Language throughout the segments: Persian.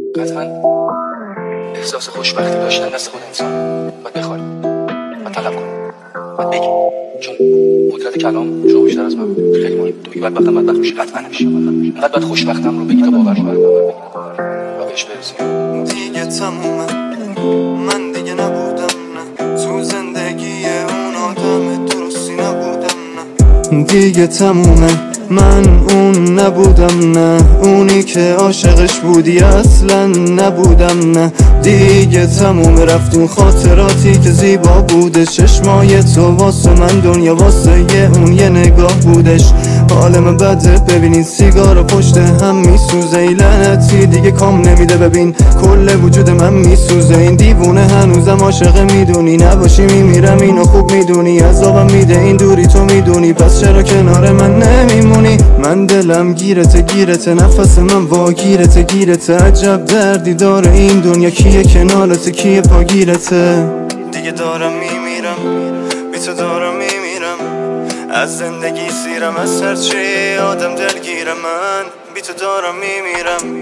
قطعا احساس خوشبختی داشتن دست خود انسان باید بخواد، باید طلب کن، باید بگی، چون قدرت کلام شما بیشتر از من خیلی مهم. تو که بدبختم بدبخت میشی، قطعا نمیشی. انقدر باید خوشبختم رو بگی تا باور کنم و بهش برسیم. دیگه تمومه، من دیگه نبودم، نه تو زندگی اون آدم درستی نبودم، نه دیگه تمومه، من اون نبودم، نه اونی که عاشقش بودی اصلا نبودم، نه دیگه تمومه. رفت اون خاطراتی که زیبا بوده، چشمای تو واسه من دنیا واسه اون یه نگاه بودش. حال من بده، ببینین سیگار پشت هم میسوزه، ای لعنتی دیگه کام نمیده، ببین کل وجود من میسوزه. این دیوونه هنوزم عاشقه، میدونی نباشی میمیرم، اینو خوب میدونی، عذابم میده این دوری تو میدونی، پس چرا کنار من نمیمونی؟ من دلم گیرته نفس من واگیرته، عجب دردی داره این دنیا، کیه کنارته کیه پاگیرته؟ دیگه دارم میمیرم، بی تو دارم میمیرم، از زندگی سیرم، از هرچی آدم دلگیرم، من بی تو دارم میمیرم،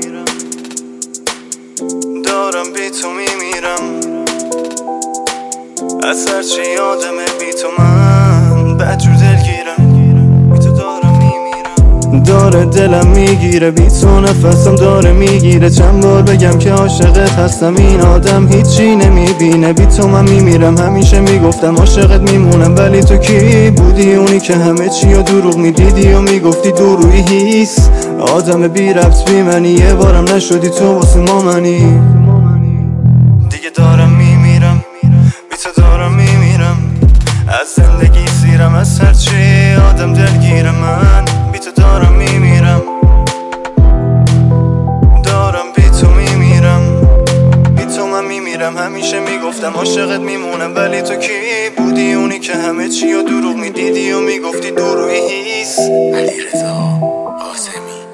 دارم بی تو میمیرم، از هرچی آدم بی تو من بدجور دلگیرم، بی تو دارم میمیرم. داره دلم میگیره، بی تو نفسم داره میگیره، چند بار بگم که عاشقت هستم، این آدم هیچی نمیبینه، بی تو من میمیرم. همیشه میگفتم عاشقت میمونم، ولی تو کی بودی؟ اونی که همه چی و دروغ میدیدی و میگفتی دروی هیس، آدم بی ربط بی منی، یه بارم نشدی تو واسه ما منی. دیگه دارم میمیرم، بی تو دارم میمیرم، از زندگی سیرم، از هرچی آدم دلگیرم، من بی تو دارم میمیرم، دارم بی تو میمیرم، بی تو من میمیرم. همیشه میگفتم عاشقت میمونم، ولی تو کی بودی؟ اونی که همه چی و دروغ میدیدی و میگفتی دروی هیس. علیرضا قاسمی.